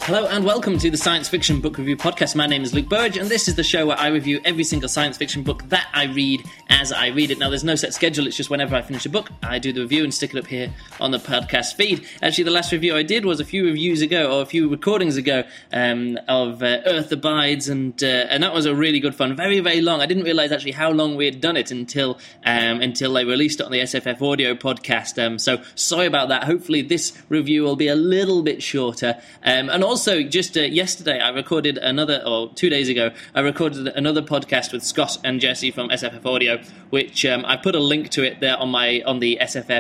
Hello and welcome to the Science Fiction Book Review Podcast. My name is Luke Burge, and this is the show where I review every single science fiction book that I read as I read it. Now, there's no set schedule, it's just whenever I finish a book, I do the review and stick it up here on the podcast feed. Actually, the last review I did was a few recordings ago, of Earth Abides, and that was a really good fun. Very, very long. I didn't realise actually how long we had done it until they released it on the SFF Audio podcast. So, sorry about that. Hopefully this review will be a little bit shorter. And also, just yesterday, I recorded 2 days ago, I recorded another podcast with Scott and Jesse from SFF Audio, which I put a link to it there on the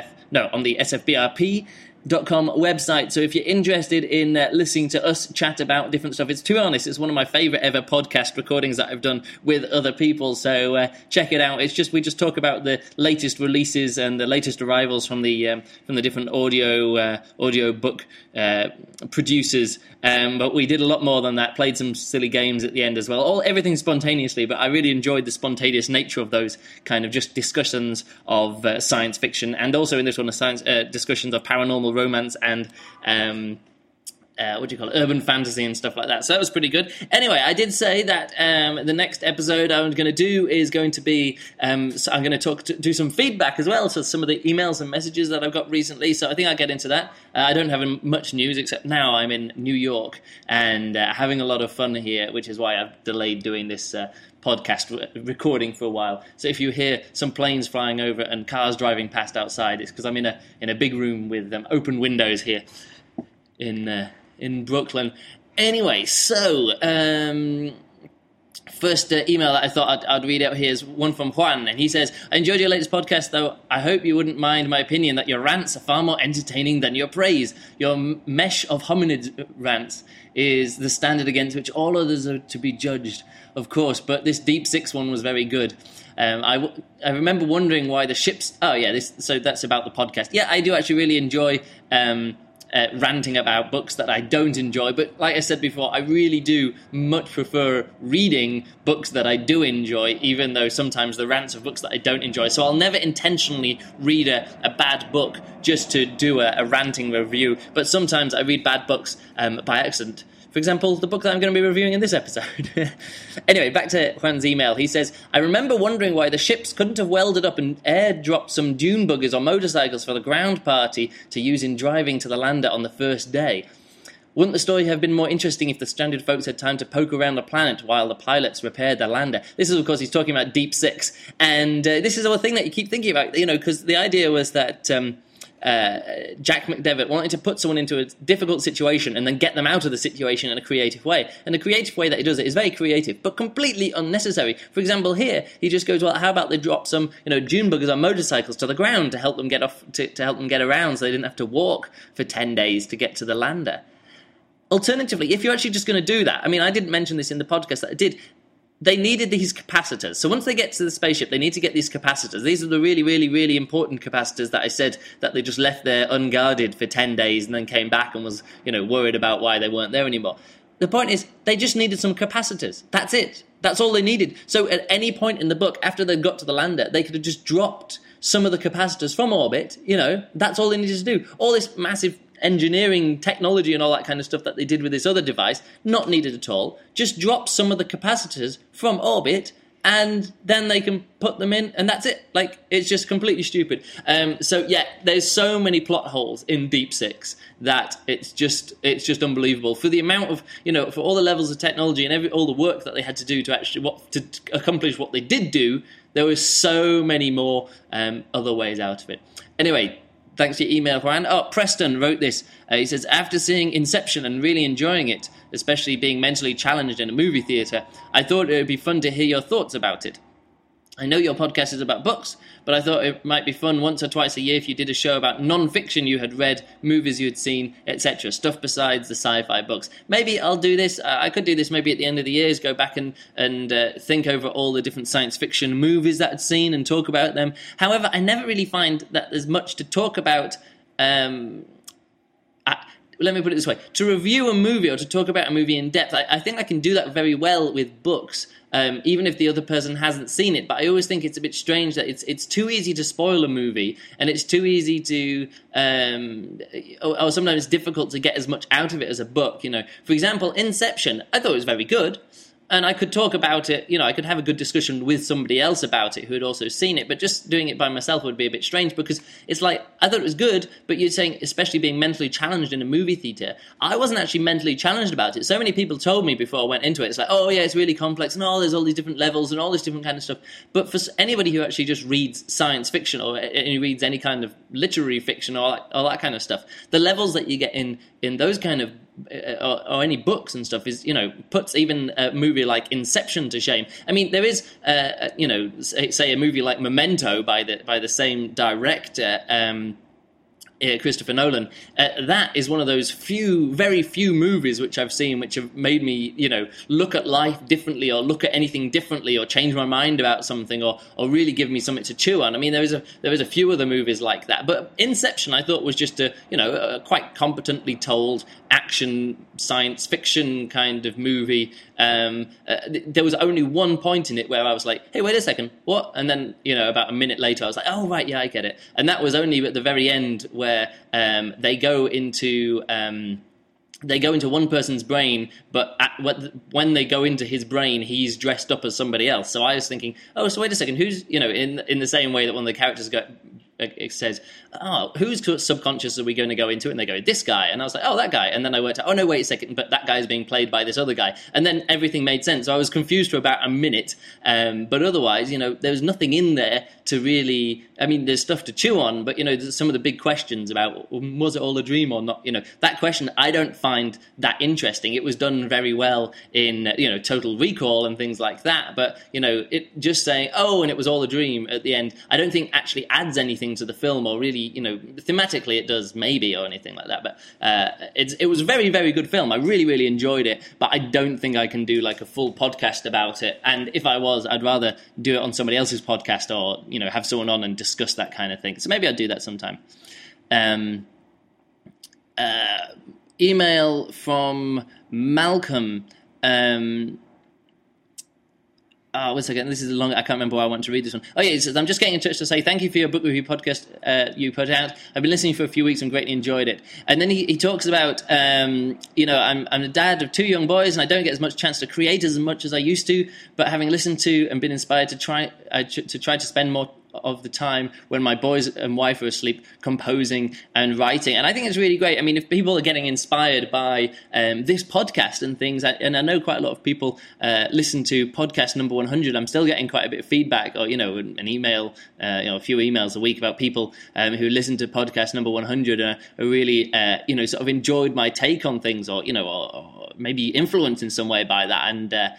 SFBRP.com website. So if you're interested in listening to us chat about different stuff, to be honest, it's one of my favourite ever podcast recordings that I've done with other people. So check it out. We just talk about the latest releases and the latest arrivals from the different audio book producers. But we did a lot more than that. Played some silly games at the end as well. Everything spontaneously, but I really enjoyed the spontaneous nature of those kind of just discussions of science fiction, and also in this one, discussions of paranormal romance and urban fantasy and stuff like that. So that was pretty good. Anyway, I did say that the next episode I'm going to do is going to be, so I'm going to do some feedback as well, so some of the emails and messages that I've got recently, so I think I'll get into that. I don't have much news, except now I'm in New York and having a lot of fun here, which is why I've delayed doing this podcast recording for a while. So if you hear some planes flying over and cars driving past outside, it's because I'm in a big room with open windows here in Brooklyn. Anyway, so first email that I thought I'd read out here is one from Juan, and he says, I enjoyed your latest podcast, though I hope you wouldn't mind my opinion that your rants are far more entertaining than your praise. Your mesh of hominid rants is the standard against which all others are to be judged, of course, but this Deep Six one was very good. I remember wondering why the ships... so that's about the podcast. Yeah, I do actually really enjoy... ranting about books that I don't enjoy, but like I said before, I really do much prefer reading books that I do enjoy, even though sometimes the rants of books that I don't enjoy. So I'll never intentionally read a bad book just to do a ranting review, but sometimes I read bad books by accident. For example, the book that I'm going to be reviewing in this episode. Anyway, back to Juan's email. He says, I remember wondering why the ships couldn't have welded up and airdropped some dune buggers or motorcycles for the ground party to use in driving to the lander on the first day. Wouldn't the story have been more interesting if the stranded folks had time to poke around the planet while the pilots repaired their lander? This is, of course, he's talking about Deep Six. And this is a thing that you keep thinking about, because the idea was that... Jack McDevitt wanted to put someone into a difficult situation and then get them out of the situation in a creative way. And the creative way that he does it is very creative, but completely unnecessary. For example, here, he just goes, well, how about they drop some, dune buggers on motorcycles to the ground to help them get off, to help them get around so they didn't have to walk for 10 days to get to the lander. Alternatively, if you're actually just going to do that, I didn't mention this in the podcast that I did, they needed these capacitors. So once they get to the spaceship, they need to get these capacitors. These are the really, really, really important capacitors that I said that they just left there unguarded for 10 days and then came back and was, worried about why they weren't there anymore. The point is, they just needed some capacitors. That's it. That's all they needed. So at any point in the book, after they got to the lander, they could have just dropped some of the capacitors from orbit. That's all they needed to do. All this massive engineering technology and all that kind of stuff that they did with this other device, not needed at all. Just drop some of the capacitors from orbit and then they can put them in, and that's it. It's just completely stupid. So yeah, there's so many plot holes in Deep Six that it's just unbelievable. For the amount of, for all the levels of technology and all the work that they had to do to actually to accomplish what they did do, there was so many more other ways out of it. Anyway, thanks for your email, Juan. Preston wrote this. He says, after seeing Inception and really enjoying it, especially being mentally challenged in a movie theatre, I thought it would be fun to hear your thoughts about it. I know your podcast is about books, but I thought it might be fun once or twice a year if you did a show about non-fiction you had read, movies you had seen, etc. Stuff besides the sci-fi books. Maybe I'll do this. I could do this maybe at the end of the year, go back and think over all the different science fiction movies that I'd seen and talk about them. However, I never really find that there's much to talk about let me put it this way: to review a movie or to talk about a movie in depth, I think I can do that very well with books. Even if the other person hasn't seen it. But I always think it's a bit strange that it's too easy to spoil a movie, and it's too easy to, or sometimes it's difficult to get as much out of it as a book. You know, for example, Inception, I thought it was very good. And I could talk about it, you know, I could have a good discussion with somebody else about it who had also seen it, but just doing it by myself would be a bit strange because it's like, I thought it was good, but you're saying, especially being mentally challenged in a movie theatre, I wasn't actually mentally challenged about it. So many people told me before I went into it, it's like, oh yeah, it's really complex, and there's all these different levels and all this different kind of stuff. But for anybody who actually just reads science fiction or reads any kind of literary fiction or all that kind of stuff, the levels that you get in those kind of or any books and stuff is, you know, puts even a movie like Inception to shame. I mean, there is, you know, say a movie like Memento by the same director, Christopher Nolan. That is one of those very few movies which I've seen which have made me, you know, look at life differently or look at anything differently or change my mind about something or really give me something to chew on. I mean, there was a few other movies like that, but Inception I thought was just a quite competently told action science fiction kind of movie. There was only one point in it where I was like, hey, wait a second, what? And then, you know, about a minute later I was like, oh right, yeah, I get it. And that was only at the very end where they go into one person's brain, but when they go into his brain, he's dressed up as somebody else. So I was thinking, oh, so wait a second, who's, you know, in the same way that one of the characters it says, oh, whose subconscious are we going to go into? And they go, this guy. And I was like, oh, that guy. And then I worked out, oh, no, wait a second, but that guy is being played by this other guy. And then everything made sense. So I was confused for about a minute. But otherwise, you know, there was nothing in there to really, I mean, there's stuff to chew on, but, you know, there's some of the big questions about, was it all a dream or not? You know, that question I don't find that interesting. It was done very well in, you know, Total Recall and things like that. But, you know, it just saying, oh, and it was all a dream at the end, I don't think actually adds anything to the film, or really, you know, thematically it does maybe, or anything like that. But it was a very, very good film. I really, really enjoyed it, but I don't think I can do like a full podcast about it. And if I was, I'd rather do it on somebody else's podcast, or, you know, have someone on and discuss that kind of thing. So maybe I'd do that sometime. Email from Malcolm. One second, this is a long, I can't remember why I want to read this one. Oh yeah, it says, I'm just getting in touch to say thank you for your book review podcast you put out. I've been listening for a few weeks and greatly enjoyed it. And then he talks about, you know, I'm a dad of 2 young boys and I don't get as much chance to create as much as I used to, but having listened to and been inspired to try to spend more of the time when my boys and wife are asleep composing and writing. And I think it's really great. I mean, if people are getting inspired by this podcast and things, and I know quite a lot of people listen to podcast number 100, I'm still getting quite a bit of feedback, or, you know, an email, you know, a few emails a week about people who listen to podcast number 100 and are really, you know, sort of enjoyed my take on things, or, you know, or maybe influenced in some way by that.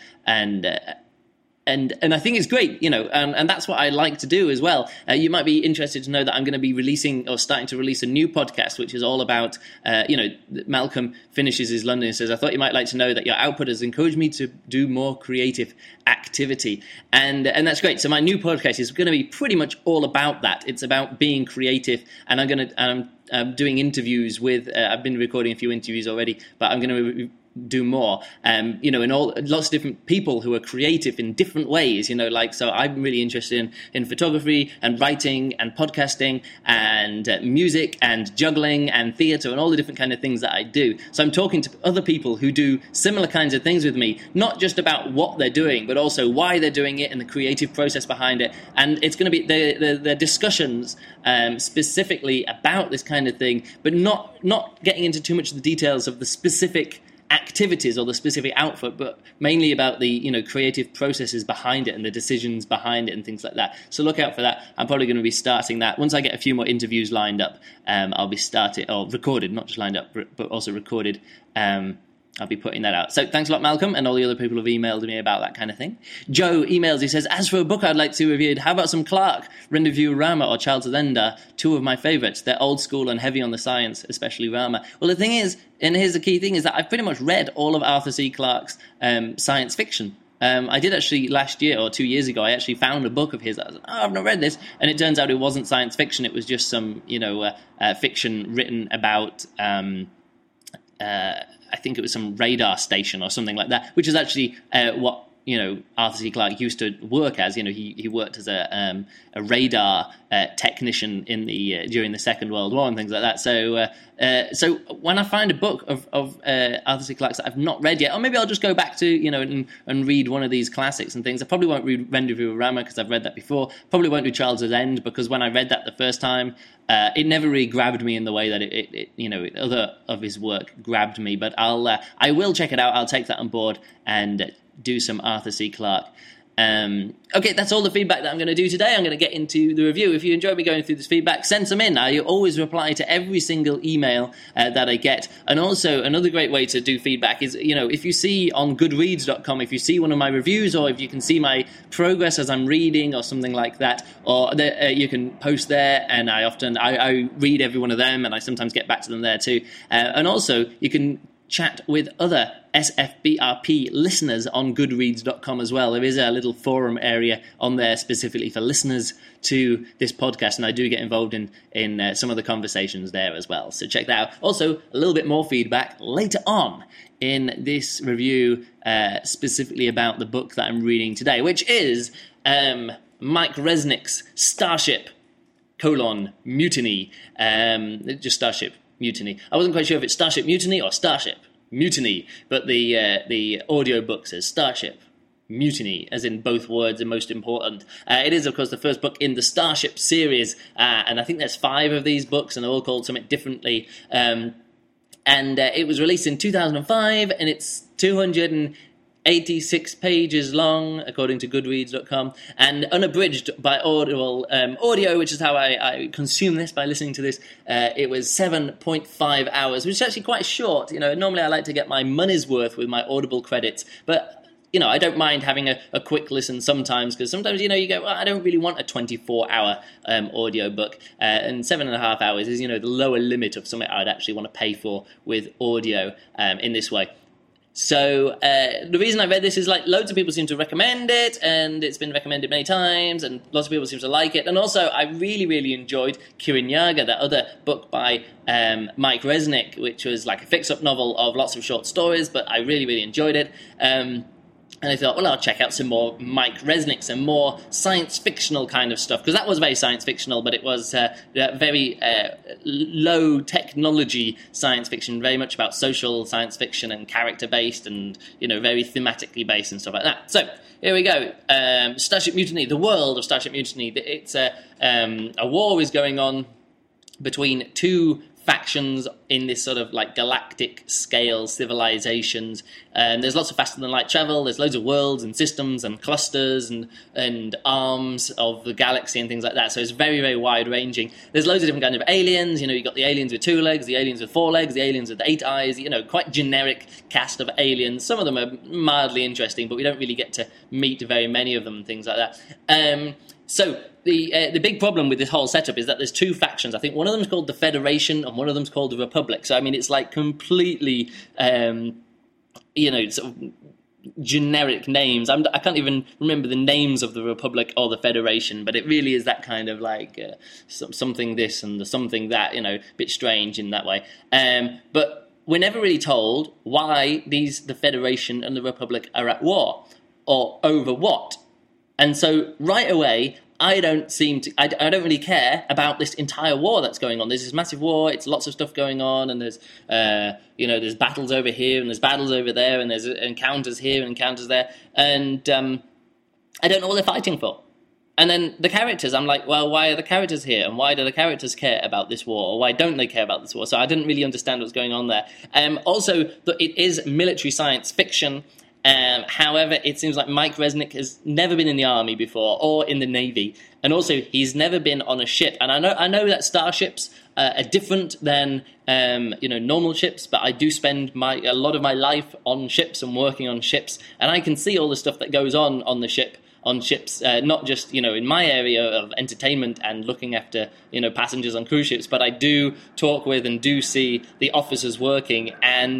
And I think it's great, you know, and that's what I like to do as well. You might be interested to know that I'm going to be releasing, or starting to release, a new podcast, which is all about, you know, Malcolm finishes his London and says, I thought you might like to know that your output has encouraged me to do more creative activity. And that's great. So my new podcast is going to be pretty much all about that. It's about being creative, and I'm doing interviews with, I've been recording a few interviews already, but I'm going to do more, you know, and lots of different people who are creative in different ways, you know, like, so I'm really interested in photography and writing and podcasting and music and juggling and theatre and all the different kind of things that I do. So I'm talking to other people who do similar kinds of things with me, not just about what they're doing, but also why they're doing it and the creative process behind it. And it's going to be the discussions specifically about this kind of thing, but not getting into too much of the details of the specific activities or the specific output, but mainly about the, you know, creative processes behind it and the decisions behind it and things like that. So look out for that. I'm probably going to be starting that once I get a few more interviews lined up. I'll be recorded, not just lined up, but also recorded. I'll be putting that out. So thanks a lot, Malcolm, and all the other people who've emailed me about that kind of thing. Joe emails, he says, as for a book I'd like to review, how about some Clarke, Rendezvous Rama, or Charles Allende, 2 of my favourites. They're old school and heavy on the science, especially Rama. Well, the thing is, and here's the key thing, is that I've pretty much read all of Arthur C. Clarke's science fiction. I did actually last year or 2 years ago, I actually found a book of his. I was like, I've not read this. And it turns out it wasn't science fiction. It was just some, you know, fiction written about I think it was some radar station or something like that, which is actually what Arthur C. Clarke used to work as. He worked as a radar technician in the during the Second World War and things like that. So when I find a book of Arthur C. Clarke's that I've not read yet, or maybe I'll just go back to and read one of these classics and things. I probably won't read Rendezvous with Rama because I've read that before. Probably won't do Charles's End because when I read that the first time, it never really grabbed me in the way that other of his work grabbed me. But I will check it out. I'll take that on board and do some Arthur C. Clarke. Okay, that's all the feedback that I'm going to do today. I'm going to get into the review. If you enjoy me going through this feedback, send some in. I always reply to every single email that I get. And also, another great way to do feedback is, if you see on goodreads.com, if you see one of my reviews, or if you can see my progress as I'm reading or something like that, or you can post there, and I read every one of them, and I sometimes get back to them there too. And also, you can chat with other SFBRP listeners on goodreads.com as well. There is a little forum area on there specifically for listeners to this podcast, and I do get involved in some of the conversations there as well. So check that out. Also, a little bit more feedback later on in this review, specifically about the book that I'm reading today, which is Mike Resnick's Starship: Mutiny. Just Starship Mutiny. I wasn't quite sure if it's Starship Mutiny or Starship Mutiny, but the audio book says Starship Mutiny, as in both words are most important. It is, of course, the first book in the Starship series, and I think there's 5 of these books, and they're all called something differently. And it was released in 2005, and it's 286 pages long, according to Goodreads.com, and unabridged by Audible Audio, which is how I consume this, by listening to this. It was 7.5 hours, which is actually quite short. Normally I like to get my money's worth with my Audible credits, but I don't mind having a quick listen sometimes, because sometimes, you go, well, I don't really want a 24-hour audio book, and 7.5 hours is, the lower limit of something I'd actually want to pay for with audio in this way. So the reason I read this is loads of people seem to recommend it, and it's been recommended many times, and lots of people seem to like it. And also, I really, really enjoyed Kirin-Yaga, that other book by Mike Resnick, which was like a fix-up novel of lots of short stories, but I really, really enjoyed it. And I thought, well, I'll check out some more Mike Resnick, some more science fictional kind of stuff, because that was very science fictional, but it was very low technology science fiction, very much about social science fiction and character based, and very thematically based and stuff like that. So here we go. Starship Mutiny, the world of Starship Mutiny. It's a war is going on between 2 factions in this sort of galactic scale civilizations, and there's lots of faster than light travel. There's loads of worlds and systems and clusters and arms of the galaxy and things like that. So it's very, very wide ranging. There's loads of different kinds of aliens. You've got the aliens with 2 legs, the aliens with 4 legs, the aliens with 8 eyes. Quite generic cast of aliens. Some of them are mildly interesting, but we don't really get to meet very many of them and things like that. So the big problem with this whole setup is that there's 2 factions. I think one of them is called the Federation and one of them is called the Republic. So, I mean, it's completely, sort of generic names. I can't even remember the names of the Republic or the Federation, but it really is that kind of something this and something that, a bit strange in that way. But we're never really told why the Federation and the Republic are at war, or over what. And so right away, I don't really care about this entire war that's going on. There's this massive war. It's lots of stuff going on, and there's there's battles over here and there's battles over there, and there's encounters here and encounters there, and I don't know what they're fighting for. And then the characters, I'm like, well, why are the characters here, and why do the characters care about this war, or why don't they care about this war? So I didn't really understand what's going on there. Also, it is military science fiction. However, it seems like Mike Resnick has never been in the army before or in the Navy, and also he's never been on a ship. And I know that starships are different than normal ships, but I do spend a lot of my life on ships and working on ships, and I can see all the stuff that goes on the ship. On ships, not just in my area of entertainment and looking after passengers on cruise ships, but I do talk with and do see the officers working, and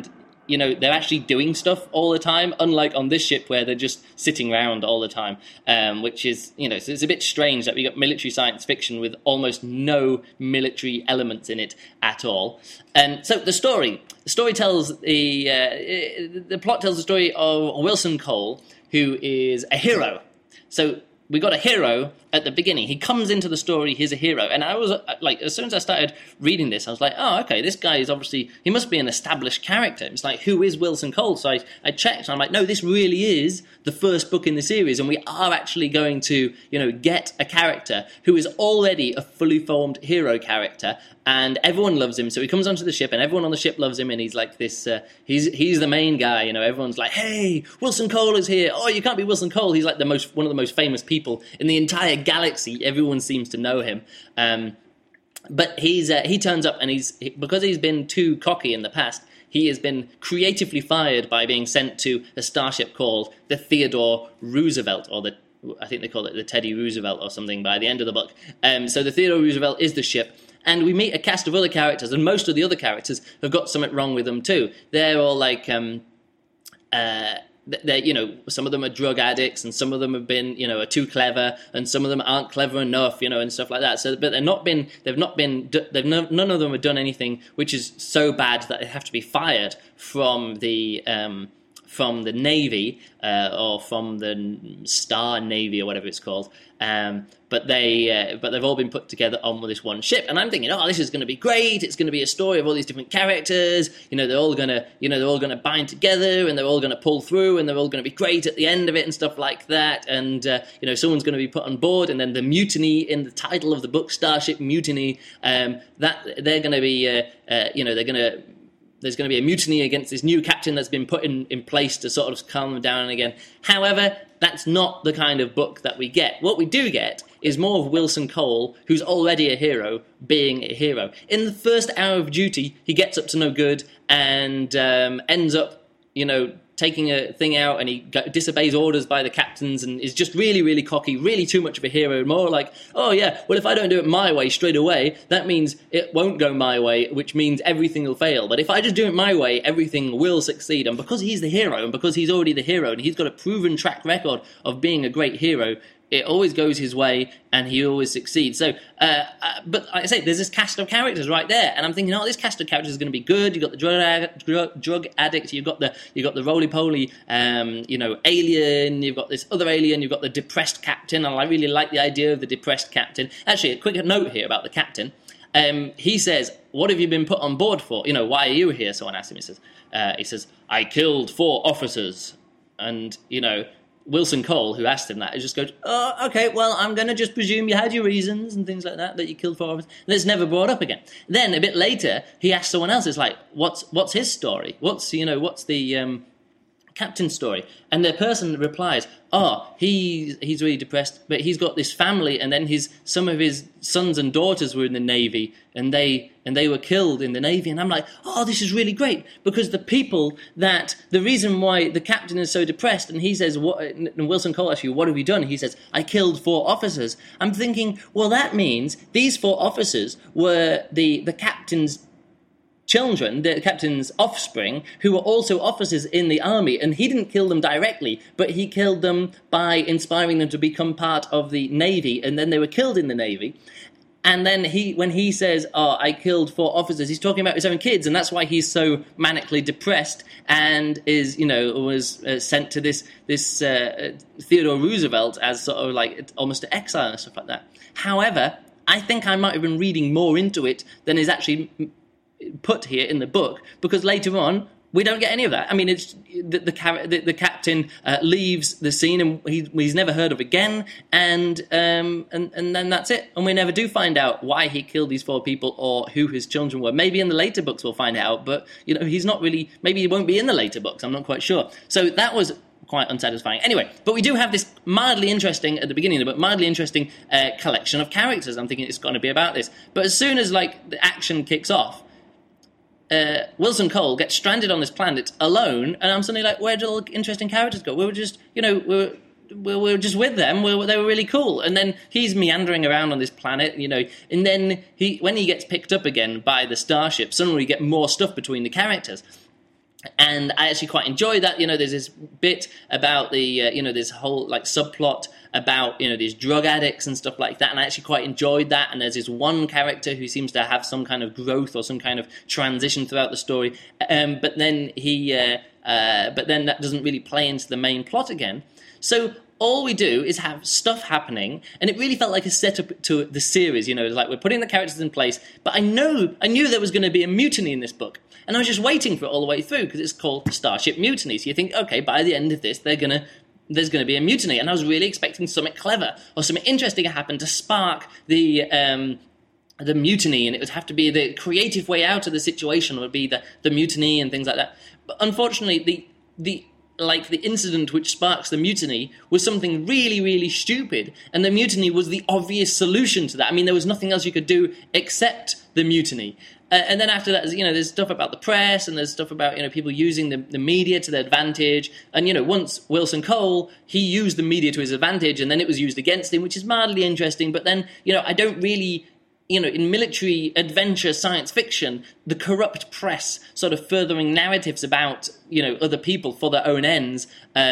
they're actually doing stuff all the time, unlike on this ship where they're just sitting around all the time, which is, so it's a bit strange that we got military science fiction with almost no military elements in it at all. And so the story tells the plot tells the story of Wilson Cole, who is a hero. So we got a hero at the beginning. He comes into the story, he's a hero. And I was like, as soon as I started reading this, I was like, oh, okay, this guy is obviously, he must be an established character. It's like, who is Wilson Cole? So I checked, and I'm like, no, this really is the first book in the series, and we are actually going to, get a character who is already a fully formed hero character, and everyone loves him. So he comes onto the ship, and everyone on the ship loves him, and he's like this, he's the main guy, everyone's like, hey, Wilson Cole is here. Oh, you can't be Wilson Cole. He's like one of the most famous people in the entire galaxy. Everyone seems to know him. But he turns up, and because he's been too cocky in the past, he has been creatively fired by being sent to a starship called the Theodore Roosevelt, or I think they call it the Teddy Roosevelt or something by the end of the book. So the Theodore Roosevelt is the ship, and we meet a cast of other characters, and most of the other characters have got something wrong with them too. They're all like, some of them are drug addicts, and some of them have been, are too clever, and some of them aren't clever enough, and stuff like that. So, but none of them have done anything which is so bad that they have to be fired from the Navy, or from the Star Navy, or whatever it's called. But they've all been put together on this one ship, and I'm thinking, oh, this is going to be great. It's going to be a story of all these different characters. They're all gonna bind together, and they're all gonna pull through, and they're all gonna be great at the end of it, and stuff like that. And someone's going to be put on board, and then the mutiny in the title of the book, Starship Mutiny. That they're going to be, there's going to be a mutiny against this new captain that's been put in place to sort of calm them down again. However, that's not the kind of book that we get. What we do get is more of Wilson Cole, who's already a hero, being a hero. In the first hour of duty, he gets up to no good and ends up, taking a thing out, and he disobeys orders by the captains and is just really, really cocky, really too much of a hero, more like, oh yeah, well, if I don't do it my way straight away, that means it won't go my way, which means everything will fail. But if I just do it my way, everything will succeed. And because he's the hero, and because he's already the hero, and he's got a proven track record of being a great hero, it always goes his way, and he always succeeds. So, but like I say, there's this cast of characters right there, and I'm thinking, oh, this cast of characters is going to be good. You've got the drug addict, you've got the roly-poly, alien. You've got this other alien. You've got the depressed captain, and I really like the idea of the depressed captain. Actually, a quick note here about the captain. He says, "What have you been put on board for? Why are you here?" Someone asked him. He says, "I killed 4 officers," and Wilson Cole, who asked him that, just goes, oh, okay, well, I'm going to just presume you had your reasons and things like that you killed 4 officers. And it's never brought up again. Then, a bit later, he asked someone else, it's like, what's his story? What's the captain's story? And the person replies, oh, he's really depressed, but he's got this family, and then some of his sons and daughters were in the Navy, and they were killed in the Navy. And I'm like, oh, this is really great, because the reason why the captain is so depressed, and he says, and Wilson Cole asks you, what have you done? He says, I killed 4 officers. I'm thinking, well, that means these 4 officers were the captain's children, the captain's offspring, who were also officers in the army, and he didn't kill them directly, but he killed them by inspiring them to become part of the Navy, and then they were killed in the Navy. And then when he says, oh, I killed 4 officers, he's talking about his own kids, and that's why he's so manically depressed and was sent to this Theodore Roosevelt as sort of like almost to exile and stuff like that. However, I think I might have been reading more into it than is actually put here in the book, because later on we don't get any of that. I mean, it's the captain leaves the scene, and he's never heard of again, and then that's it. And we never do find out why he killed these 4 people or who his children were. Maybe in the later books we'll find out, but he's not really. Maybe he won't be in the later books. I'm not quite sure. So that was quite unsatisfying. Anyway, but we do have this mildly interesting, at the beginning of the book, mildly interesting collection of characters. I'm thinking it's going to be about this. But as soon as the action kicks off, Wilson Cole gets stranded on this planet alone, and I'm suddenly like, where did all the interesting characters go? We were just, we were just with them. They were really cool. And then he's meandering around on this planet, and then when he gets picked up again by the starship, suddenly we get more stuff between the characters. And I actually quite enjoy that. There's this bit about the, this whole like subplot about, these drug addicts and stuff like that. And I actually quite enjoyed that. And there's this one character who seems to have some kind of growth or some kind of transition throughout the story. But then that doesn't really play into the main plot again. So all we do is have stuff happening, and it really felt like a setup to the series. It's like we're putting the characters in place, but I knew there was going to be a mutiny in this book, and I was just waiting for it all the way through because it's called Starship Mutiny. So you think, okay, by the end of this, there's going to be a mutiny, and I was really expecting something clever or something interesting to happen to spark the mutiny, and it would have to be the creative way out of the situation would be the mutiny and things like that. But unfortunately, the incident which sparks the mutiny was something really, really stupid, and the mutiny was the obvious solution to that. I mean, there was nothing else you could do except the mutiny. And then after that, there's stuff about the press, and there's stuff about, people using the media to their advantage. And, once Wilson Cole, he used the media to his advantage, and then it was used against him, which is mildly interesting. But then, I don't really... in military adventure science fiction, the corrupt press sort of furthering narratives about, other people for their own ends,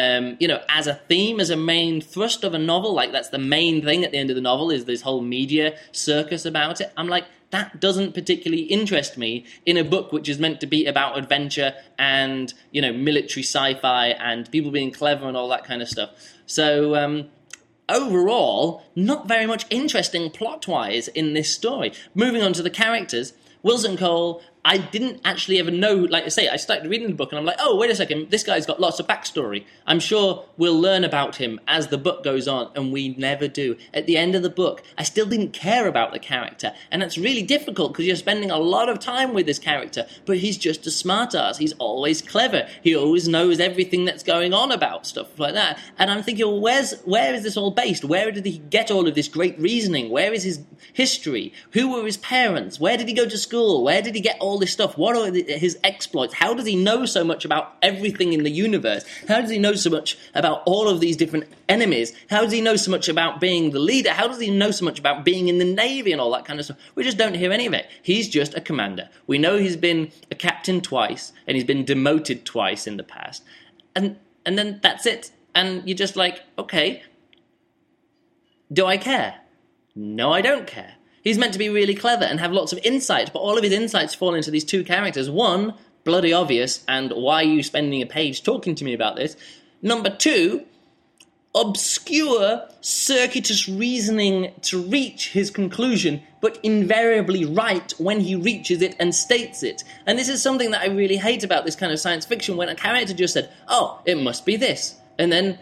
as a theme, as a main thrust of a novel, like that's the main thing at the end of the novel is this whole media circus about it. I'm like, that doesn't particularly interest me in a book which is meant to be about adventure and, military sci-fi and people being clever and all that kind of stuff. So, overall, not very much interesting plot-wise in this story. Moving on to the characters, Wilson Cole, I didn't actually ever know, like I say, I started reading the book and I'm like, oh, wait a second, this guy's got lots of backstory. I'm sure we'll learn about him as the book goes on, and we never do. At the end of the book, I still didn't care about the character, and that's really difficult because you're spending a lot of time with this character, but he's just a smartass. He's always clever. He always knows everything that's going on about stuff like that. And I'm thinking, well, where is this all based? Where did he get all of this great reasoning? Where is his history? Who were his parents? Where did he go to school? Where did he get all this stuff? What are his exploits? How does he know so much about everything in the universe? How does he know so much about all of these different enemies? How does he know so much about being the leader? How does he know so much about being in the Navy and all that kind of stuff? We just don't hear any of it. He's just a commander. We know he's been a captain twice, and he's been demoted twice in the past. And then that's it. And you're just like, okay, do I care? No, I don't care. He's meant to be really clever and have lots of insight, but all of his insights fall into these two characters. One, bloody obvious, and why are you spending a page talking to me about this? Number two, obscure, circuitous reasoning to reach his conclusion, but invariably right when he reaches it and states it. And this is something that I really hate about this kind of science fiction, when a character just said, oh, it must be this, and then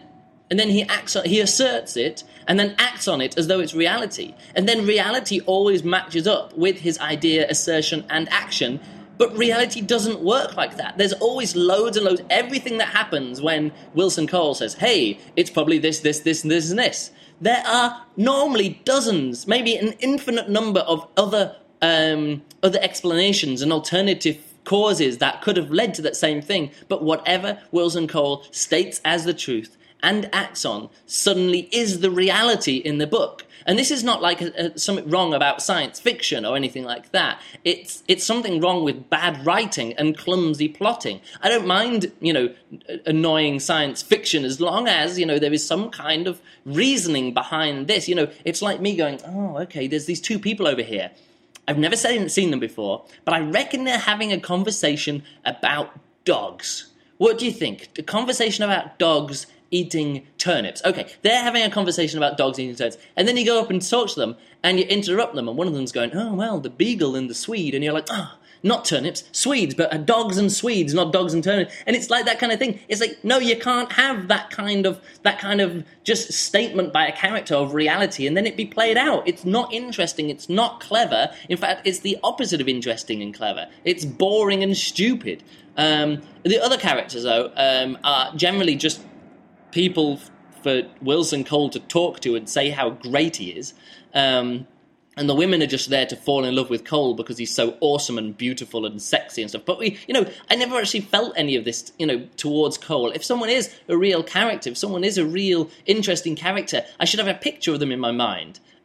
he asserts it, and then acts on it as though it's reality. And then reality always matches up with his idea, assertion, and action. But reality doesn't work like that. There's always loads and loads. Everything that happens when Wilson Cole says, hey, it's probably this, this, this, and this, and this. There are normally dozens, maybe an infinite number of other explanations and alternative causes that could have led to that same thing. But whatever Wilson Cole states as the truth and acts on suddenly is the reality in the book. And this is not like something wrong about science fiction or anything like that. It's something wrong with bad writing and clumsy plotting. I don't mind, annoying science fiction as long as, there is some kind of reasoning behind this. It's like me going, oh, okay, there's these two people over here. I've never seen them before, but I reckon they're having a conversation about dogs. What do you think? A conversation about dogs eating turnips. Okay, they're having a conversation about dogs eating turnips, and then you go up and talk to them, and you interrupt them, and one of them's going, oh, well, the beagle and the Swede, and you're like, oh, not turnips, Swedes, but dogs and Swedes, not dogs and turnips. And it's like that kind of thing. It's like, no, you can't have that kind of just statement by a character of reality, and then it be played out. It's not interesting, it's not clever. In fact, it's the opposite of interesting and clever. It's boring and stupid. The other characters, though, are generally just people for Wilson Cole to talk to and say how great he is. And the women are just there to fall in love with Cole because he's so awesome and beautiful and sexy and stuff. But I never actually felt any of this, towards Cole. If someone is a real character, if someone is a real interesting character, I should have a picture of them in my mind.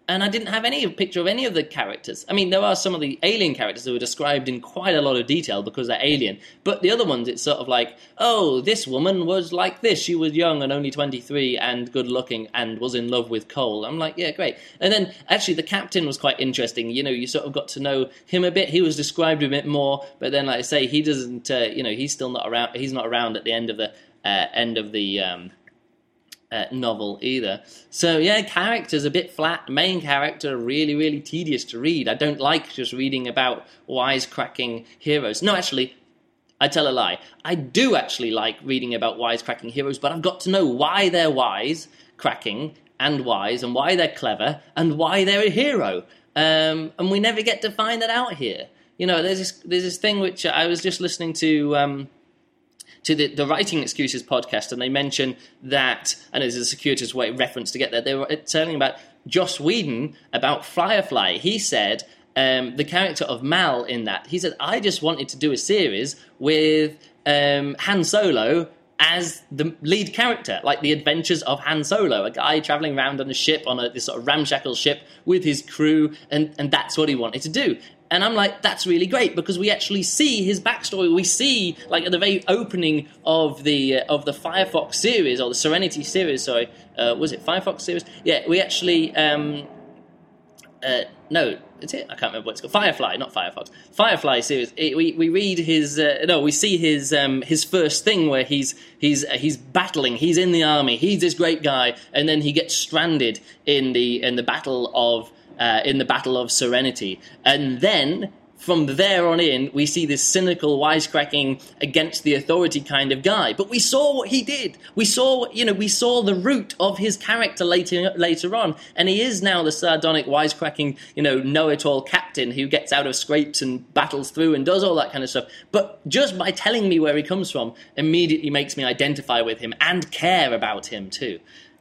And I didn't have any picture of any of the characters. I mean, there are some of the alien characters who are described in quite a lot of detail because they're alien. But the other ones, it's sort of like, oh, this woman was like this. She was young and only 23 and good looking and was in love with Cole. I'm like, yeah, great. And then actually the captain was quite interesting. You know, you sort of got to know him a bit. He was described a bit more. But then, like I say, he doesn't, he's still not around. He's not around at the end of the novel either. So yeah, characters a bit flat. Main character really, really tedious to read. I don't like just reading about wisecracking heroes. No, actually, I tell a lie. I do actually like reading about wisecracking heroes, but I've got to know why they're wisecracking and wise, and why they're clever, and why they're a hero. And we never get to find that out here. You know, there's this thing which I was just listening to the Writing Excuses podcast, and they mention that, and it's a circuitous way reference to get there, they were telling about Joss Whedon about Firefly. He said, the character of Mal in that, he said, I just wanted to do a series with Han Solo as the lead character, like the adventures of Han Solo, a guy traveling around on a ship, on this sort of ramshackle ship with his crew, and that's what he wanted to do. And I'm like, that's really great, because we actually see his backstory. We see, like, at the very opening of the Firefox series, or the Serenity series, sorry. Was it Firefox series? Yeah, we actually... no, is it? I can't remember what it's called. Firefly, not Firefox. Firefly series. We read his... we see his first thing where he's battling. He's in the army. He's this great guy. And then he gets stranded in the battle of... in the Battle of Serenity. And then, from there on in, we see this cynical, wisecracking, against the authority kind of guy. But we saw what he did. We saw the root of his character later on. And he is now the sardonic, wisecracking, know-it-all captain who gets out of scrapes and battles through and does all that kind of stuff. But just by telling me where he comes from, immediately makes me identify with him and care about him too.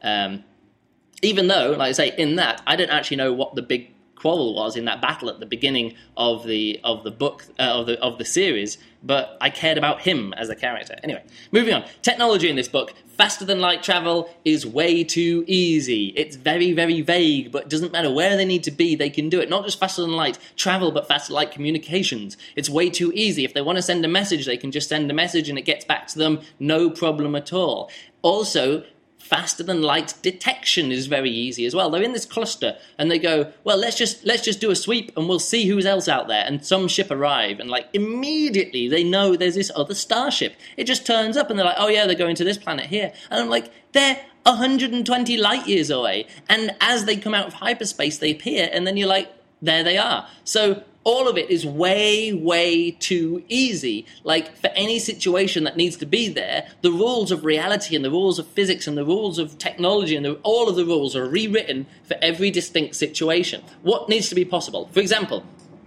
Even though, like I say, in that, I don't actually know what the big quarrel was in that battle at the beginning of the book of the series, but I cared about him as a character. Anyway, moving on. Technology in this book. Faster than light travel is way too easy. It's very, very vague, but it doesn't matter where they need to be, they can do it. Not just faster than light travel, but faster than light communications. It's way too easy. If they want to send a message, they can just send a message and it gets back to them, no problem at all. Also, faster than light detection is very easy as well. They're in this cluster and they go, well, let's just do a sweep and we'll see who's else out there. And some ship arrive and like immediately they know there's this other starship. It just turns up and they're like, oh yeah, they're going to this planet here. And I'm like, they're 120 light years away. And as they come out of hyperspace, they appear and then you're like, there they are. So all of it is way, way too easy. Like, for any situation that needs to be there, the rules of reality and the rules of physics and the rules of technology and all of the rules are rewritten for every distinct situation. What needs to be possible? For example,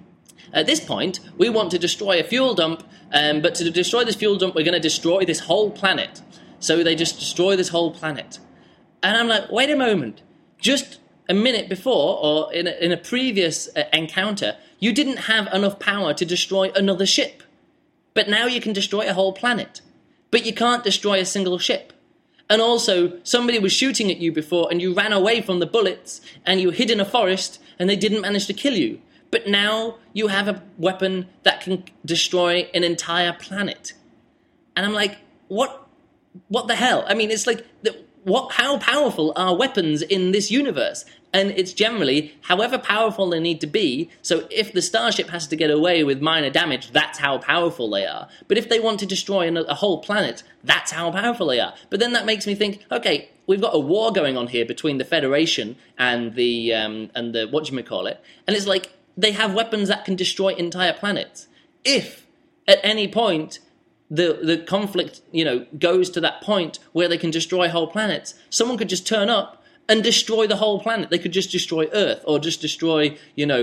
at this point, we want to destroy a fuel dump, but to destroy this fuel dump, we're going to destroy this whole planet. So they just destroy this whole planet. And I'm like, wait a moment. Just a minute before, or in a previous encounter, you didn't have enough power to destroy another ship. But now you can destroy a whole planet. But you can't destroy a single ship. And also, somebody was shooting at you before and you ran away from the bullets and you hid in a forest and they didn't manage to kill you. But now you have a weapon that can destroy an entire planet. And I'm like, what the hell? I mean, it's like, how powerful are weapons in this universe? And it's generally however powerful they need to be. So if the starship has to get away with minor damage, that's how powerful they are. But if they want to destroy a whole planet, that's how powerful they are. But then that makes me think, okay, we've got a war going on here between the Federation and the whatchamacallit. And it's like, they have weapons that can destroy entire planets. If at any point the conflict, goes to that point where they can destroy whole planets, someone could just turn up and destroy the whole planet. They could just destroy Earth, or just destroy,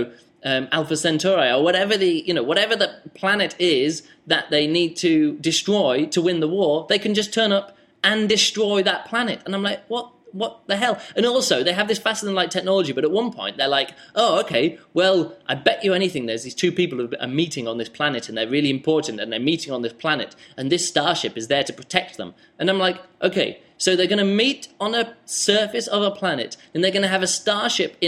Alpha Centauri, or whatever the planet is that they need to destroy to win the war. They can just turn up and destroy that planet. And I'm like, what the hell? And also, they have this faster than light technology, but at one point they're like, oh, okay, well, I bet you anything there's these two people who are meeting on this planet and they're really important and they're meeting on this planet and this starship is there to protect them. And I'm like, okay, so they're going to meet on a surface of a planet and they're going to have a starship in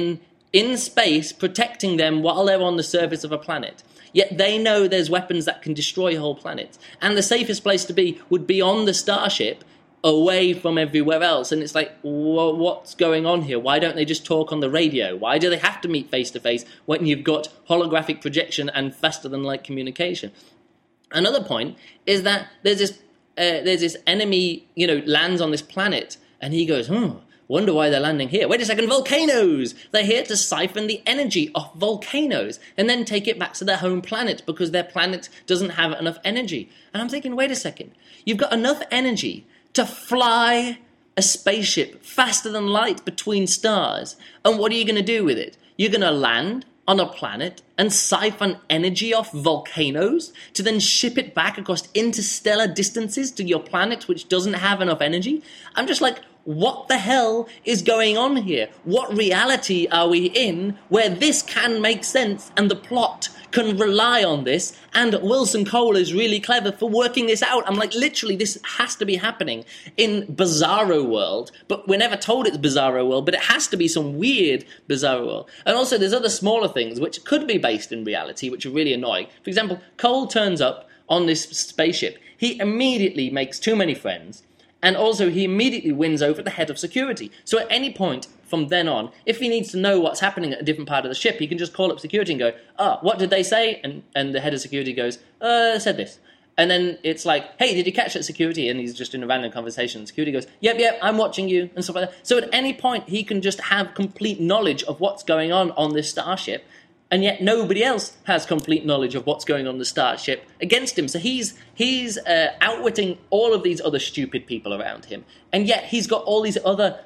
in space protecting them while they're on the surface of a planet. Yet they know there's weapons that can destroy whole planets. And the safest place to be would be on the starship, away from everywhere else. And it's like, what's going on here? Why don't they just talk on the radio? Why do they have to meet face-to-face when you've got holographic projection and faster-than-light communication? Another point is that there's this enemy, lands on this planet, and he goes, wonder why they're landing here. Wait a second, volcanoes! They're here to siphon the energy off volcanoes and then take it back to their home planet because their planet doesn't have enough energy. And I'm thinking, wait a second, you've got enough energy to fly a spaceship faster than light between stars. And what are you going to do with it? You're going to land on a planet and siphon energy off volcanoes to then ship it back across interstellar distances to your planet, which doesn't have enough energy? I'm just like, what the hell is going on here? What reality are we in where this can make sense and the plot can rely on this, and Wilson Cole is really clever for working this out? I'm like, literally, this has to be happening in Bizarro World, but we're never told it's Bizarro World, but it has to be some weird Bizarro World. And also, there's other smaller things which could be based in reality, which are really annoying. For example, Cole turns up on this spaceship. He immediately makes too many friends, and also he immediately wins over the head of security. So at any point from then on, if he needs to know what's happening at a different part of the ship, he can just call up security and go, what did they say? And the head of security goes, said this. And then it's like, hey, did you catch that, security? And he's just in a random conversation. Security goes, yep, I'm watching you, and stuff like that. So at any point, he can just have complete knowledge of what's going on this starship, and yet nobody else has complete knowledge of what's going on the starship against him. So he's outwitting all of these other stupid people around him, and yet he's got all these other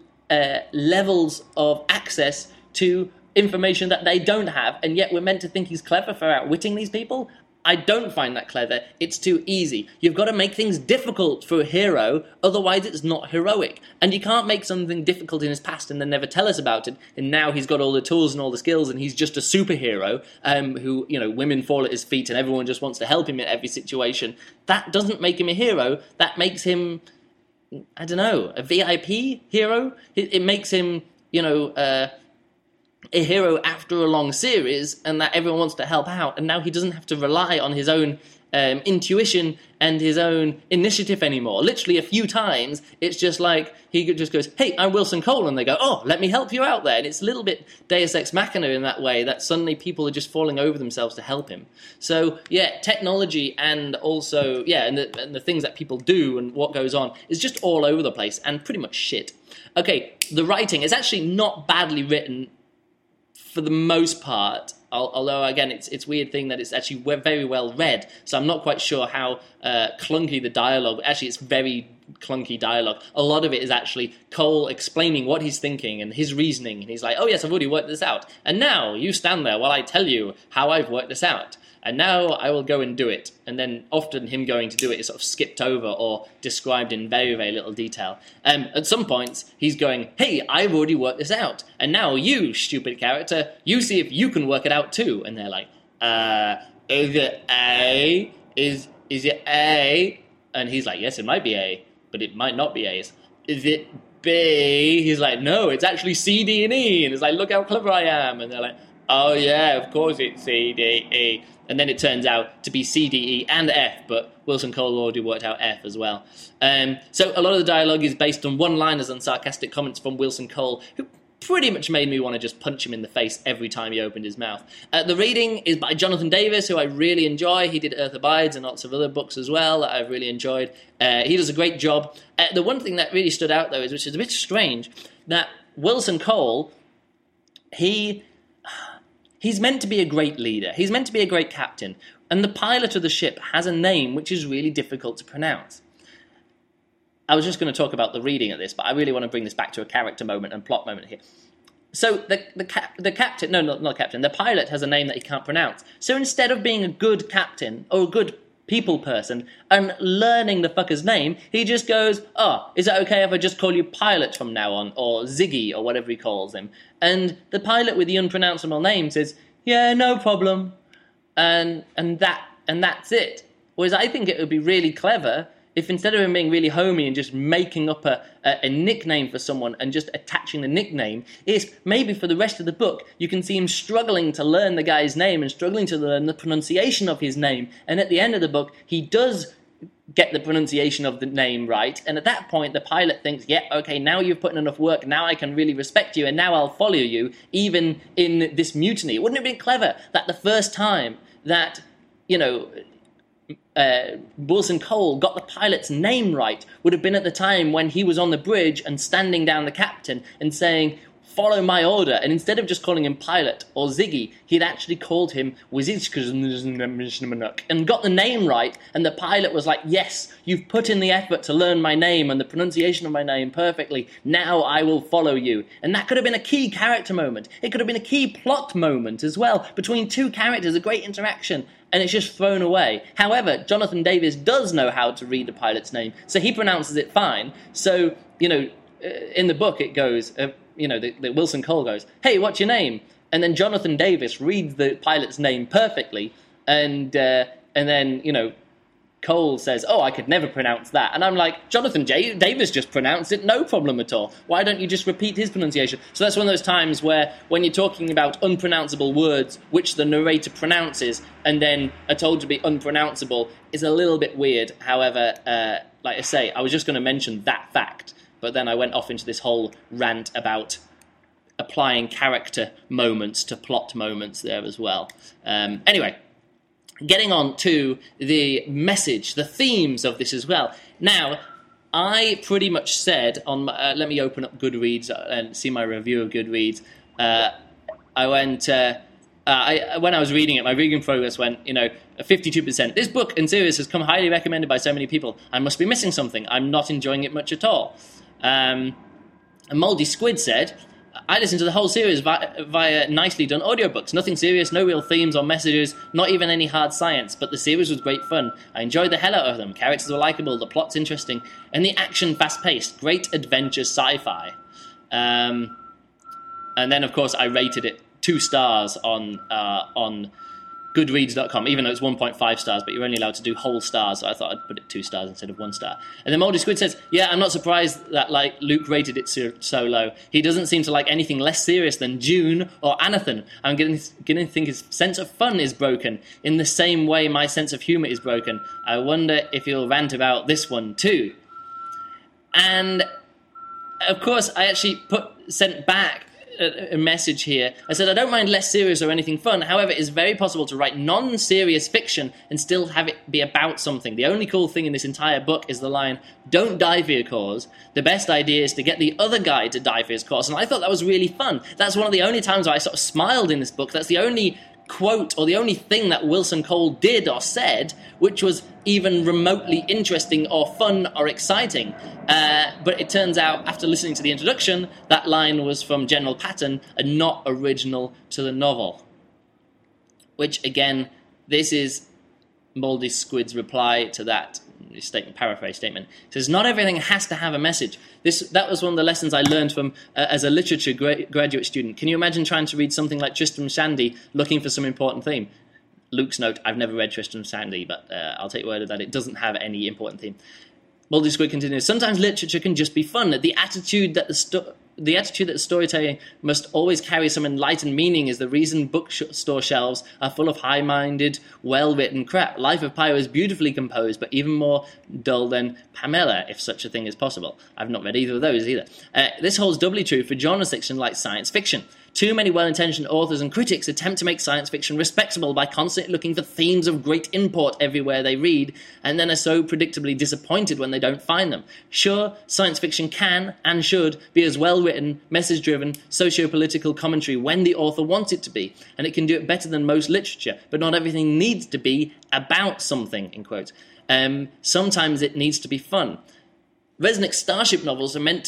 levels of access to information that they don't have, and yet we're meant to think he's clever for outwitting these people? I don't find that clever. It's too easy. You've got to make things difficult for a hero, otherwise it's not heroic. And you can't make something difficult in his past and then never tell us about it, and now he's got all the tools and all the skills and he's just a superhero who, women fall at his feet and everyone just wants to help him in every situation. That doesn't make him a hero. That makes him, I don't know, a VIP hero? It makes him, a hero after a long series, and that everyone wants to help out, and now he doesn't have to rely on his own intuition and his own initiative anymore. Literally a few times, it's just like he just goes, hey, I'm Wilson Cole, and they go, oh, let me help you out there. And it's a little bit Deus Ex Machina in that way, that suddenly people are just falling over themselves to help him. So, yeah, technology and also, and the things that people do and what goes on is just all over the place and pretty much shit. Okay, the writing is actually not badly written for the most part, although, again, it's weird thing that it's actually very well read, so I'm not quite sure how clunky the dialogue. Actually, it's very clunky dialogue. A lot of it is actually Cole explaining what he's thinking and his reasoning, and he's like, oh yes, I've already worked this out, and now you stand there while I tell you how I've worked this out. And now I will go and do it. And then often him going to do it is sort of skipped over or described in very, very little detail. At some points, he's going, hey, I've already worked this out. And now you, stupid character, you see if you can work it out too. And they're like, is it A? Is it A? And he's like, yes, it might be A, but it might not be A. Is it B? He's like, no, it's actually C, D, and E. And it's like, look how clever I am. And they're like, oh yeah, of course it's C, D, E. And then it turns out to be C, D, E, and F, but Wilson Cole already worked out F as well. So a lot of the dialogue is based on one-liners and sarcastic comments from Wilson Cole, who pretty much made me want to just punch him in the face every time he opened his mouth. The reading is by Jonathan Davis, who I really enjoy. He did Earth Abides and lots of other books as well that I've really enjoyed. He does a great job. The one thing that really stood out, though, is, which is a bit strange, that Wilson Cole, he's meant to be a great leader. He's meant to be a great captain. And the pilot of the ship has a name which is really difficult to pronounce. I was just going to talk about the reading of this, but I really want to bring this back to a character moment and plot moment here. So the captain, no, not the captain, the pilot has a name that he can't pronounce. So instead of being a good captain or a good people person and learning the fucker's name, he just goes, oh, is it okay if I just call you Pilot from now on, or Ziggy, or whatever he calls him? And the pilot with the unpronounceable name says, yeah, no problem, and that's it. Whereas I think it would be really clever if instead of him being really homey and just making up a nickname for someone and just attaching the nickname, is maybe for the rest of the book you can see him struggling to learn the guy's name and struggling to learn the pronunciation of his name, and at the end of the book he does get the pronunciation of the name right, and at that point the pilot thinks, yeah, okay, now you've put in enough work, now I can really respect you, and now I'll follow you even in this mutiny. Wouldn't it be clever that the first time that, Wilson Cole got the pilot's name right would have been at the time when he was on the bridge and standing down the captain and saying, follow my order, and instead of just calling him Pilot or Ziggy, he'd actually called him Wizizk and got the name right, and the pilot was like, yes, you've put in the effort to learn my name and the pronunciation of my name perfectly, now I will follow you. And that could have been a key character moment. It could have been a key plot moment as well, between two characters, a great interaction, and it's just thrown away. However, Jonathan Davis does know how to read the pilot's name, so he pronounces it fine. So, in the book it goes... the Wilson Cole goes, hey, what's your name? And then Jonathan Davis reads the pilot's name perfectly, and then, Cole says, oh, I could never pronounce that. And I'm like, Jonathan Davis just pronounced it, no problem at all. Why don't you just repeat his pronunciation? So that's one of those times where when you're talking about unpronounceable words, which the narrator pronounces, and then are told to be unpronounceable, is a little bit weird. However, like I say, I was just going to mention that fact, but then I went off into this whole rant about applying character moments to plot moments there as well. Anyway, getting on to the message, the themes of this as well. Now, I pretty much said on my, let me open up Goodreads and see my review of Goodreads. I went... when I was reading it, my reading progress went, 52%. This book and series has come highly recommended by so many people. I must be missing something. I'm not enjoying it much at all. And Mouldy Squid said, I listened to the whole series via nicely done audiobooks. Nothing serious, no real themes or messages, not even any hard science, but the series was great fun. I enjoyed the hell out of them. Characters were likeable, the plot's interesting, and the action fast-paced. Great adventure sci-fi. And then, of course, I rated it 2 stars on Goodreads.com, even though it's 1.5 stars, but you're only allowed to do whole stars, so I thought I'd put it 2 stars instead of 1 star. And then Mouldy Squid says, yeah, I'm not surprised that Luke rated it so low. He doesn't seem to like anything less serious than Dune or Anathan. I'm going to think his sense of fun is broken, in the same way my sense of humour is broken. I wonder if he'll rant about this one too. And, of course, I actually sent back a message here. I said, I don't mind less serious or anything fun. However, it's very possible to write non-serious fiction and still have it be about something. The only cool thing in this entire book is the line, don't die for your cause. The best idea is to get the other guy to die for his cause. And I thought that was really fun. That's one of the only times I sort of smiled in this book. That's the only quote or the only thing that Wilson Cole did or said which was even remotely interesting or fun or exciting. But it turns out, after listening to the introduction, that line was from General Patton and not original to the novel. Which, again, this is Mouldy Squid's reply to that statement, paraphrase statement. It says, not everything has to have a message. That was one of the lessons I learned from as a literature graduate student. Can you imagine trying to read something like Tristram Shandy looking for some important theme? Luke's note, I've never read Tristram Shandy, but I'll take word of that. It doesn't have any important theme. Mouldy Squid continues, sometimes literature can just be fun. The attitude that the storytelling must always carry some enlightened meaning is the reason bookstore shelves are full of high-minded, well-written crap. Life of Pi is beautifully composed, but even more dull than Pamela, if such a thing is possible. I've not read either of those either. This holds doubly true for genre fiction like science fiction. Too many well-intentioned authors and critics attempt to make science fiction respectable by constantly looking for themes of great import everywhere they read, and then are so predictably disappointed when they don't find them. Sure, science fiction can and should be as well-written, message-driven, socio-political commentary when the author wants it to be, and it can do it better than most literature, but not everything needs to be about something, in quotes. Sometimes it needs to be fun. Resnick's Starship novels aren't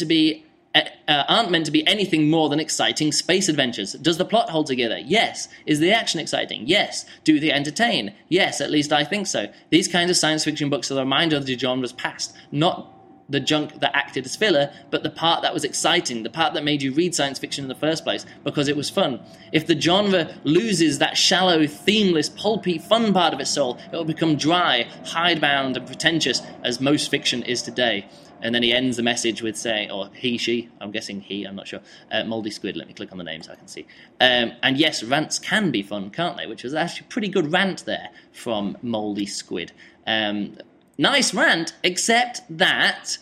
meant to be anything more than exciting space adventures. Does the plot hold together? Yes. Is the action exciting? Yes. Do they entertain? Yes, at least I think so. These kinds of science fiction books are a reminder of the genre's past, not the junk that acted as filler, but the part that was exciting, the part that made you read science fiction in the first place because it was fun. If the genre loses that shallow, themeless, pulpy, fun part of its soul, it will become dry, hidebound, and pretentious, as most fiction is today. And then he ends the message with saying, or he, she, I'm guessing he, I'm not sure, Mouldy Squid, let me click on the name so I can see. And yes, rants can be fun, can't they? Which was actually a pretty good rant there from Mouldy Squid. Nice rant, except that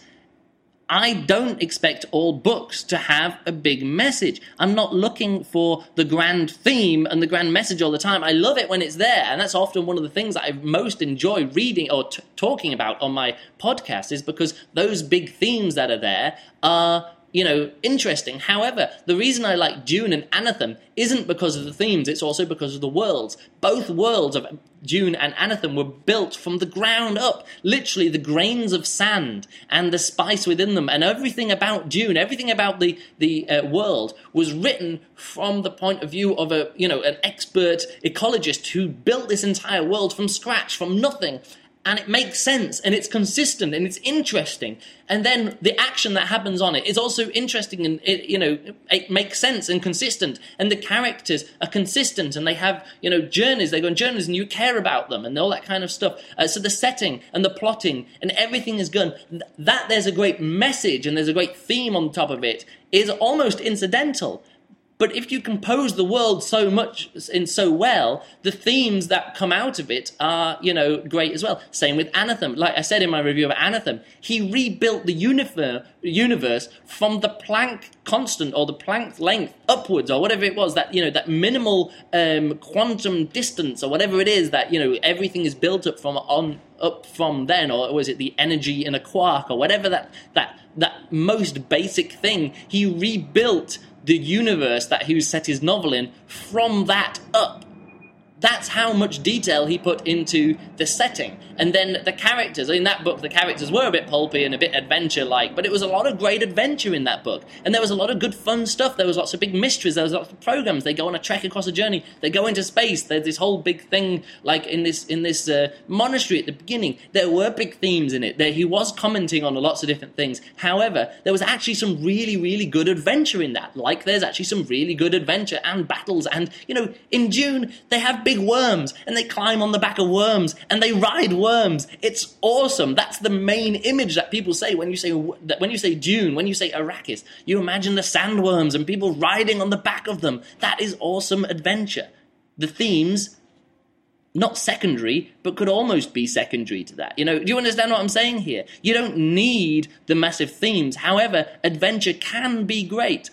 I don't expect all books to have a big message. I'm not looking for the grand theme and the grand message all the time. I love it when it's there, and that's often one of the things that I most enjoy reading or talking about on my podcast, is because those big themes that are there are, interesting. However, the reason I like Dune and Anathem isn't because of the themes, it's also because of the worlds. Both worlds of Dune and Anathem were built from the ground up. Literally, the grains of sand and the spice within them and everything about Dune, everything about the world was written from the point of view of an expert ecologist who built this entire world from scratch, from nothing. And it makes sense, and it's consistent, and it's interesting. And then the action that happens on it is also interesting, and it makes sense and consistent. And the characters are consistent, and they have, journeys. They go on journeys, and you care about them, and all that kind of stuff. So the setting and the plotting and everything is good. That there's a great message and there's a great theme on top of it is almost incidental. But if you compose the world so much and so well, the themes that come out of it are, great as well. Same with Anathem. Like I said in my review of Anathem, he rebuilt the universe from the Planck constant or the Planck length upwards or whatever it was, that, that minimal quantum distance or whatever it is that, everything is built up from then, or was it the energy in a quark or whatever that most basic thing. He rebuilt the universe that he set his novel in from that up. That's how much detail he put into the setting. And then the characters, in that book, the characters were a bit pulpy and a bit adventure-like, but it was a lot of great adventure in that book. And there was a lot of good fun stuff. There was lots of big mysteries. There was lots of programs. They go on a trek across a journey. They go into space. There's this whole big thing, like in this monastery at the beginning. There were big themes in it. He was commenting on lots of different things. However, there was actually some really, really good adventure in that. Like there's actually some really good adventure and battles. And, in Dune, they have big worms, and they climb on the back of worms, and they ride worms. It's awesome. That's the main image that people say when you say Dune, when you say Arrakis. You imagine the sandworms and people riding on the back of them. That is awesome adventure. The themes, not secondary, but could almost be secondary to that. Do you understand what I'm saying here? You don't need the massive themes. However, adventure can be great.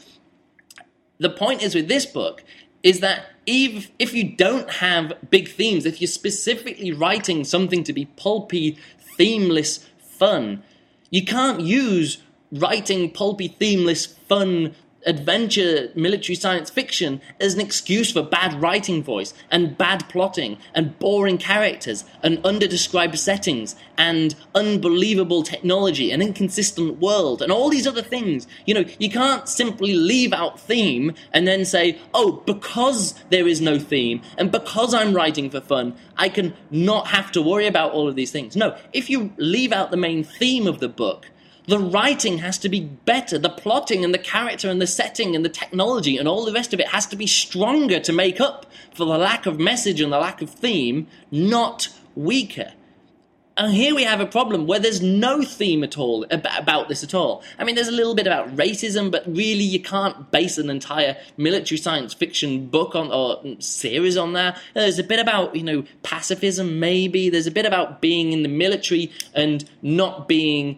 The point is with this book is that if you don't have big themes, if you're specifically writing something to be pulpy, themeless, fun, you can't use writing pulpy, themeless, fun, adventure, military science fiction as an excuse for bad writing voice and bad plotting and boring characters and underdescribed settings and unbelievable technology and inconsistent world and all these other things. You can't simply leave out theme and then say, oh, because there is no theme and because I'm writing for fun, I can not have to worry about all of these things. No, if you leave out the main theme of the book, the writing has to be better. The plotting and the character and the setting and the technology and all the rest of it has to be stronger to make up for the lack of message and the lack of theme, not weaker. And here we have a problem where there's no theme at all about this at all. I mean, there's a little bit about racism, but really you can't base an entire military science fiction book on or series on that. There's a bit about, pacifism maybe. There's a bit about being in the military and not being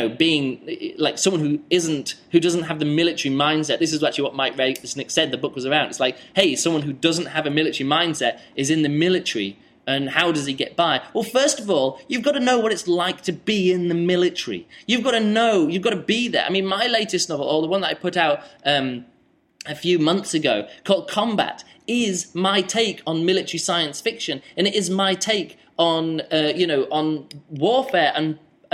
being like someone who doesn't have the military mindset. This is actually what Mike Resnick said the book was around. It's like, hey, someone who doesn't have a military mindset is in the military, and how does he get by? Well, first of all, you've got to know what it's like to be in the military. You've got to be there. I mean, my latest novel, or the one that I put out a few months ago, called Combat, is my take on military science fiction, and it is my take on on warfare and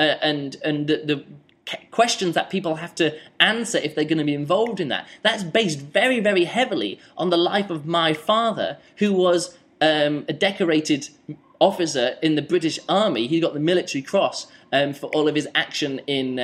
the questions that people have to answer if they're going to be involved in that. That's based very, very heavily on the life of my father, who was a decorated officer in the British Army. He got the Military Cross for all of his action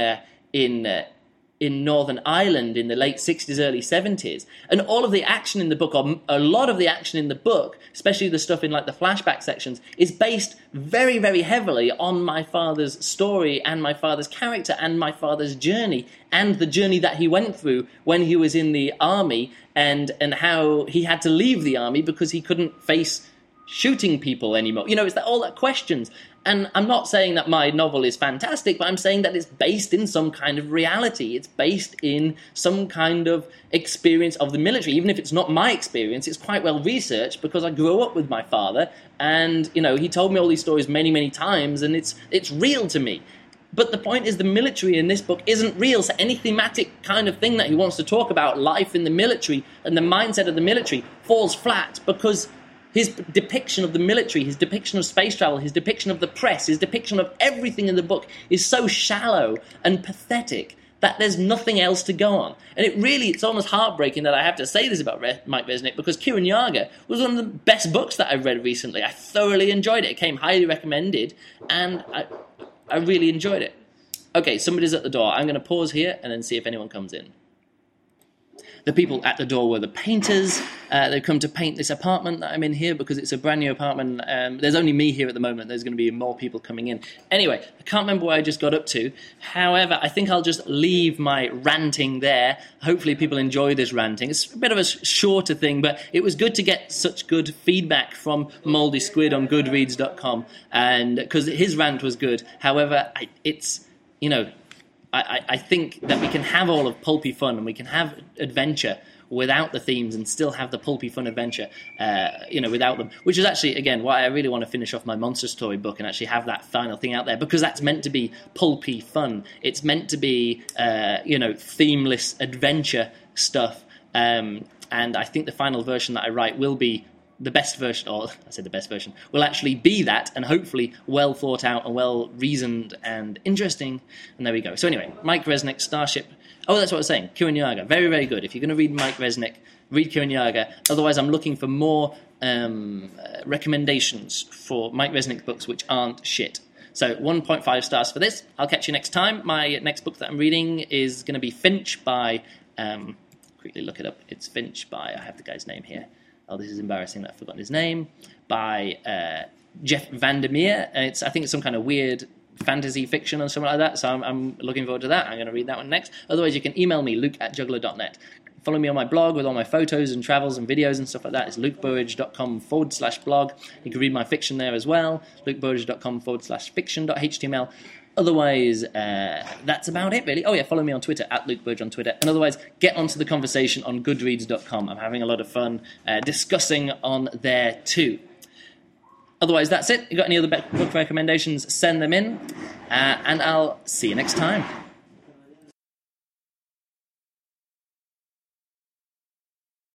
in Northern Ireland in the late 60s, early 70s. And all of the action in the book, or a lot of the action in the book, especially the stuff in like the flashback sections, is based very, very heavily on my father's story and my father's character and my father's journey and the journey that he went through when he was in the army and how he had to leave the army because he couldn't face shooting people anymore. You know, it's all that questions. And I'm not saying that my novel is fantastic, but I'm saying that it's based in some kind of reality. It's based in some kind of experience of the military. Even if it's not my experience, it's quite well researched because I grew up with my father. And, you know, he told me all these stories many, many times, and it's real to me. But the point is the military in this book isn't real. So any thematic kind of thing that he wants to talk about, life in the military and the mindset of the military, falls flat because his depiction of the military, his depiction of space travel, his depiction of the press, his depiction of everything in the book is so shallow and pathetic that there's nothing else to go on. And it's almost heartbreaking that I have to say this about Mike Resnick, because Kiranyaga was one of the best books that I've read recently. I thoroughly enjoyed it. It came highly recommended, and I really enjoyed it. Okay, somebody's at the door. I'm going to pause here and then see if anyone comes in. The people at the door were the painters. They've come to paint this apartment that I'm in here because it's a brand new apartment. There's only me here at the moment. There's going to be more people coming in. Anyway, I can't remember where I just got up to. However, I think I'll just leave my ranting there. Hopefully people enjoy this ranting. It's a bit of a shorter thing, but it was good to get such good feedback from Mouldy Squid on Goodreads.com, and because his rant was good. However, I think that we can have all of pulpy fun and we can have adventure without the themes and still have the pulpy fun adventure, without them. Which is actually, again, why I really want to finish off my Monster Story book and actually have that final thing out there, because that's meant to be pulpy fun. It's meant to be, themeless adventure stuff. And I think the final version that I write will be the best version, or I said the best version, will actually be that, and hopefully well thought out and well reasoned and interesting. And there we go. So anyway, Mike Resnick, Starship. Oh, that's what I was saying. Kiranyaga, very, very good. If you're going to read Mike Resnick, read Kiranyaga. Otherwise, I'm looking for more recommendations for Mike Resnick books which aren't shit. So 1.5 stars for this. I'll catch you next time. My next book that I'm reading is going to be Finch by, quickly look it up. It's Finch by, I have the guy's name here. Oh, this is embarrassing that I've forgotten his name, by Jeff Vandermeer. I think it's some kind of weird fantasy fiction or something like that, so I'm looking forward to that. I'm going to read that one next. Otherwise, you can email me, luke@juggler.net. Follow me on my blog with all my photos and travels and videos and stuff like that. It's lukeburridge.com/blog. You can read my fiction there as well, lukeburridge.com/fiction.html. Otherwise, that's about it, really. Oh, yeah, follow me on Twitter, @LukeBurridge on Twitter. And otherwise, get onto the conversation on Goodreads.com. I'm having a lot of fun discussing on there, too. Otherwise, that's it. You got any other book recommendations, send them in. And I'll see you next time.